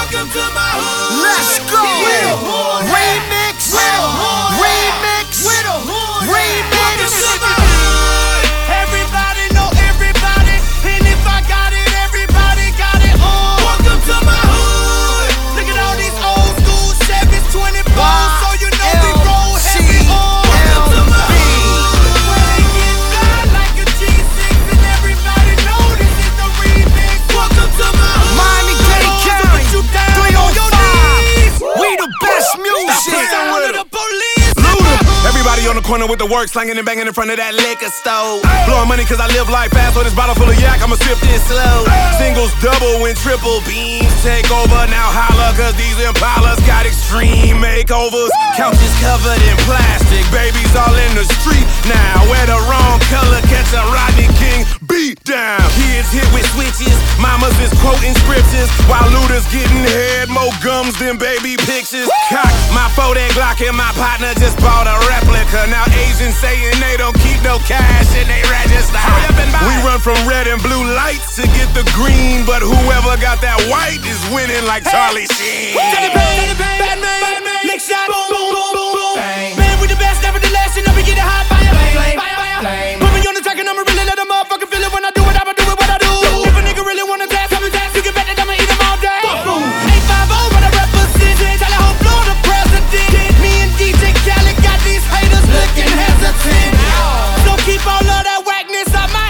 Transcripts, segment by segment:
Welcome to my hood. Let's go. Remix. Remix. Remix. Everybody know everybody, and if I got it, everybody got it. Welcome to my hood. Look at all these old school Chevys, 20 balls, so you know we roll heavy. Welcome to my hood, where they get down like a G6, and everybody know this is the remix. Welcome to my hood. Miami Dade County, 305. We the best music. Everybody on the corner with the work, slanging and banging in front of that liquor store. Blowing money cause I live life fast, so this bottle full of yak, I'ma sip this slow. Singles double when triple beams take over. Now holla cause these Impalas got extreme makeovers. Couches covered in plastic, babies all in the street now. Wear the wrong color, catch a Rodney King beat down. Kids hit with switches, mamas is quoting scriptures, while looters getting head, more gums than baby pictures. Cock my 4-day Glock and my partner just bought a replica. Now Asians saying they don't keep no cash in they register. We run from red and blue lights to get the green, but whoever got that white is winning like Charlie Sheen. Batman, next shot, boom, boom, boom, boom, boom. Man, we the best, nevertheless, you know we get a hot fire. Put me on the track and I'ma really let a motherfucker feel it when I do it, I'ma do it what I do. If a nigga really wanna dance, you can bet that I'ma eat him all day. 850, but I represent, tell the whole floor the president. Me and DJ Khaled got these haters looking hesitant. So keep all of that whackness out my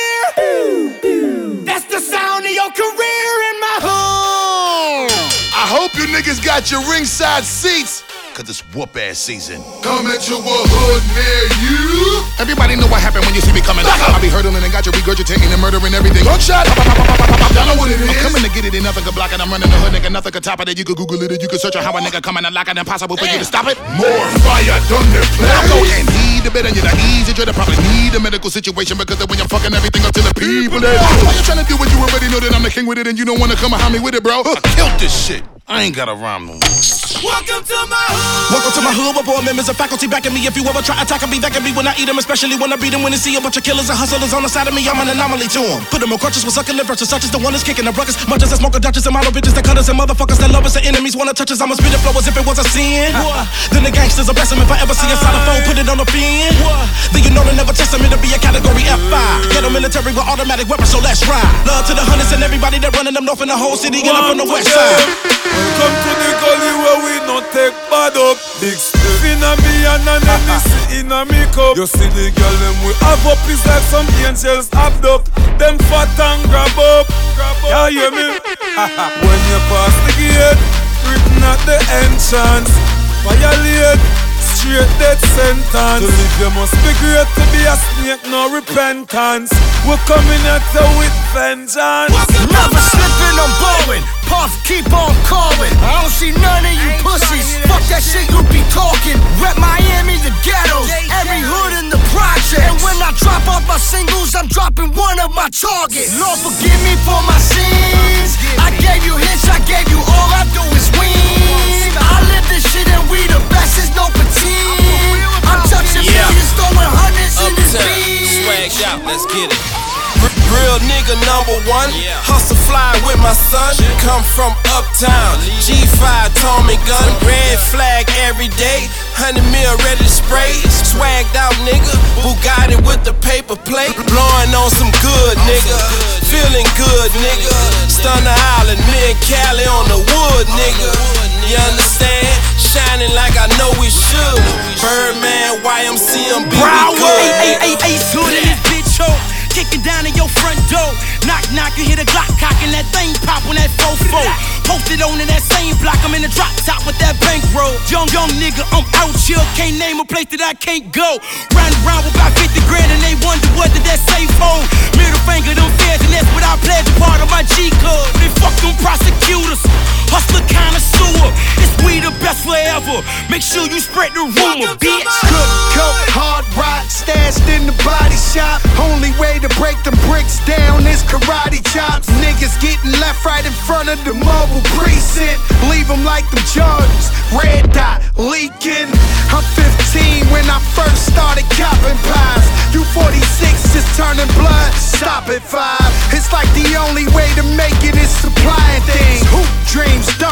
ear. That's the sound of your career in my hood. I hope you niggas got your ringside seats, cause it's whoop-ass season. Coming to a hood near you. Everybody know what happened when you see me coming. I be hurdling and got you regurgitating and murdering everything. Gunshot! Y'all know what it is. I'm coming to get it and nothing could block it. I'm running the hood, nigga, nothing could top it. You could Google it and you could search on how a nigga coming and lock it. Impossible for you to stop it. More fire done the play. Now go and heed the bit and you're the easy dread. Probably need a medical situation because of when you're fucking everything up to the people. Why you trying to do what you already know that I'm the king with it and you don't want to come behind me with it, bro? I killed this shit. I ain't got a rhyme no more. Welcome to my hood. Welcome to my hood with board members of faculty backing me. If you ever try attacking me, that can be when I eat them, especially when I beat them. When they see a bunch of killers and hustlers on the side of me, I'm an anomaly to them. Put them on crutches with succulent verses, such as the one that's kicking the ruckus. Much as I smoke a Dutchess and model bitches, that cutters and motherfuckers that love us and enemies wanna touch us. I'ma spit the flow as if it was a sin. Then the gangsters will bless them if I ever see a side of foe, put it on the fin. Then you know they never test them, it'll be a category F5. Ghetto military with automatic weapons, so let's ride. Love to the hunters and everybody that running them north in the whole city and up on the west side. Welcome to the gully where we no take bad up. Big stuff inna me and an Hennessy inna me cup. You see the girl them we have up is like some angels have up. Them fat and grab up. You hear me? When you pass the gate, written at the entrance, violate, straight death sentence. To live you must be great, to be a snake, no repentance. We're coming at you with vengeance. Never slipping, I'm bowling. Puff, keep on calling. I don't see none of you pussies. Fuck that shit you be talking. Rep Miami, the ghettos, every hood in the project. And when I drop off my singles, I'm dropping one of my targets. Lord, forgive me for my sins. I gave you hits, I gave you all I do is win. I live this shit and we the best, is no pretend. I'm touching millions, throwing hundreds in this beat. Swagged out, let's get it. Real nigga #1, hustle fly with my son. Come from uptown, G5 Tommy gun, red flag every day, 100 mil ready to spray. Swagged out nigga, Bugatti with the paper plate, blowing on some good nigga, feeling good nigga. Stunner Island, me and Cali on the wood nigga. You understand? Shining like I know we should. Birdman, YMCMB, we good. Ace hood in this bitch, ho. Kicking down in your front door. Knock, knock, you hear the Glock cocking that thing pop on that 4-4. Posted on in that same block, I'm in the drop top with that bankroll. Young nigga, I'm out here, can't name a place that I can't go. Round around with about 50 grand and they wonder what did that safe hold. Middle finger, them feds, and that's what I pledge a part of my G code. They fuck them prosecutors, hustler connoisseur. It's we the best forever. Make sure you spread the rumor, bitch. Good coke, hard rock, stashed in the body shop. Only way to break them bricks down is karate chops. Niggas getting left right in front of the mobile precinct. Leave them like them Jordans, red dot leaking. I'm 15 when I first started copping pies. You 46 just turning blood, stop at 5. It's like the only way to make it is supplying things. Hoop dreams,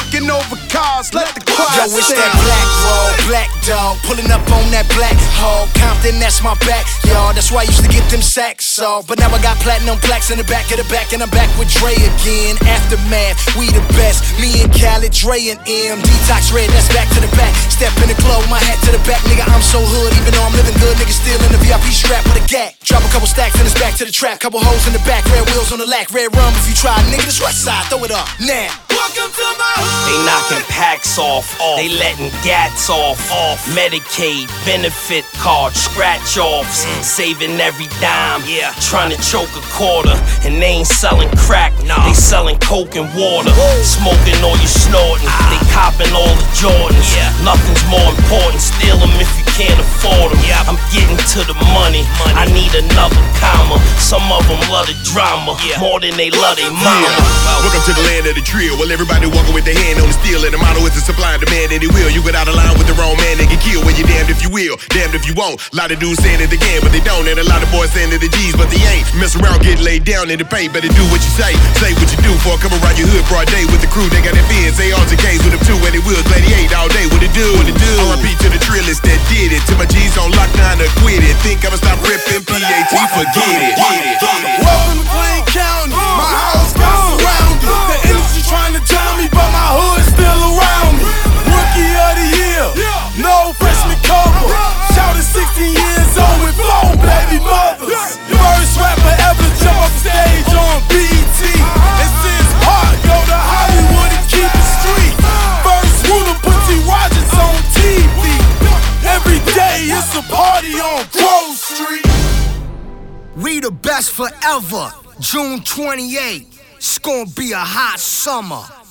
it's that black roll, black dog, pulling up on that black hog. Compton, that's my back, y'all. That's why I used to get them sacks off. But now I got platinum plaques in the back of the back, and I'm back with Dre again. Aftermath, we the best. Me and Khaled, Dre and M. Detox Red, that's back to the back. Step in the club, my hat to the back, nigga. I'm so hood, even though I'm living good, nigga. Still in the VIP strap with a gap. Drop a couple stacks and it's back to the trap. Couple hoes in the back, red wheels on the lack, red rum if you try, nigga. This west side, throw it up now. Welcome to my hood. They knocking packs off. They letting gats off. Medicaid, benefit card, scratch offs. Saving every dime. Trying to choke a quarter. And they ain't selling crack. They selling coke and water. Smoking all you snorting. They copping all the Jordans. Nothing's more important. Steal them if you can't afford them. I'm getting to the money. I need another comma. Some of them love the drama more than they love their mama. Welcome to the land of the trill. Well, everybody walking with their hand on the steel, and the motto is to supply and demand, and it will. You get out of line with the wrong man, they get killed. Well, you're damned if you will, damned if you won't. A lot of dudes saying it again, but they don't. And a lot of boys saying that the G's, but they ain't. Mess around, get laid down in the pay. Better do what you say what you do. For come around your hood broad day with the crew. They got their fans, they all K's with them too, and they will gladiate all day. What it do? R.I.P. to the trillers that did it. To my G's on lockdown or quit it. Think I'ma stop ripping PAT, forget it. Welcome to Plain County. My house got surrounded. The industry trying to drown me, but my hood's still around me. Rookie of the year, no freshman cover. Shouted 16 years old with 4 baby mothers. First rapper ever to jump off the stage on BET. And since Park, go to Hollywood and keep it street. First ruler put T. Rogers on TV. Every day it's a party on Grove Street. We the best forever. June 28th. It's gonna be a hot summer.